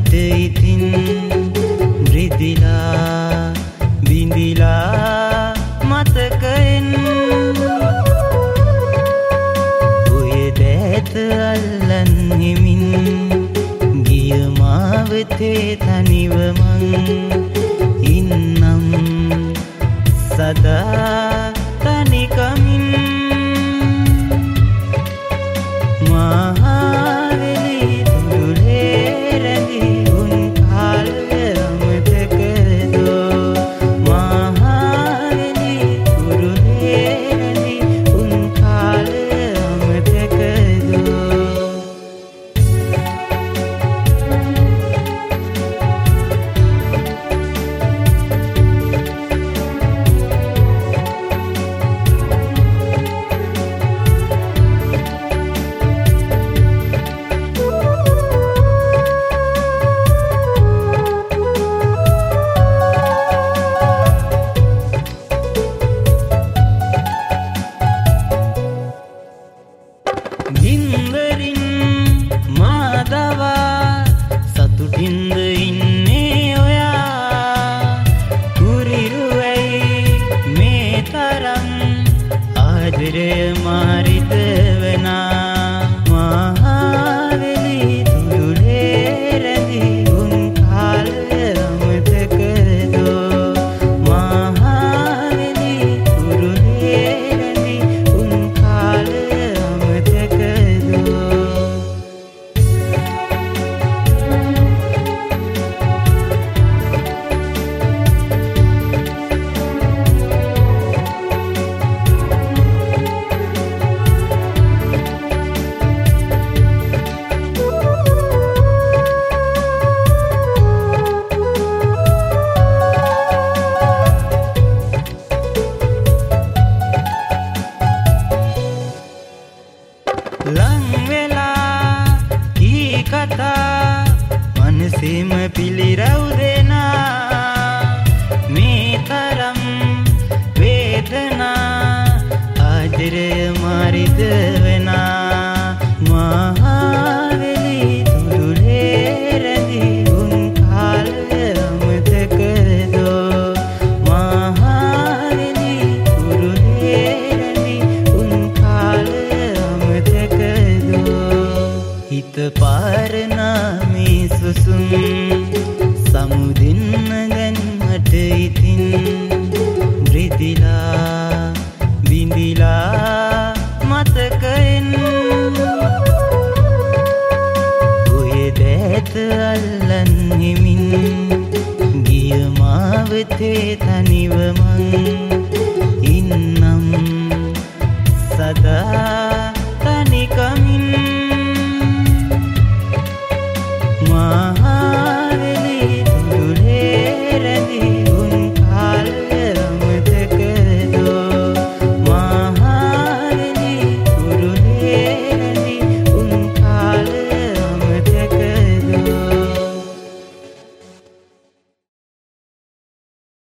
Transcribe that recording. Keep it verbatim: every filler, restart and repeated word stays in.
මට ඉතින් රිදිලා බිඳිලා මතකෙන් ඔය දැත අල්ලන් හිමින් ගිය මාවතේ තනිව මං ඉන්නම් සදා තනිකමින් මහවැලි තුඩුලේ රැඳි උන් කාලය අමතකදෝ මහවැලි තුඩුලේ රැඳි උන් කාලය අමතකදෝ නින්දරින් මාදවා සතුටින්ද ඉන්නේ ඔයා කුරිරුවයි මේ තරම් ආදරය මාරිත වනා මහවැලි තුඩුලේ රැඳි උන් කාලය අමතකදෝ මහවැලි තුඩුලේ රැඳි උන් කාලය ලං වෙලා කී කතා මනසෙම පිළිරව් දෙනා මේ තරම් වේදනා ආදරය මාරිද වෙනා මහවැලි තුඩුලේ රැඳි උන් කාලය අමතකදෝ මහවැලි තුඩුලේ රැඳි උන් කාලය හිත පාරනාමේ සුසුම් සමුදින්න දැන් මට ඉතින් රිදිලා බිඳිලා මතකෙන් ඔය දැත අල්ලන් හිමින් ගිය මාවතේ තනිව මං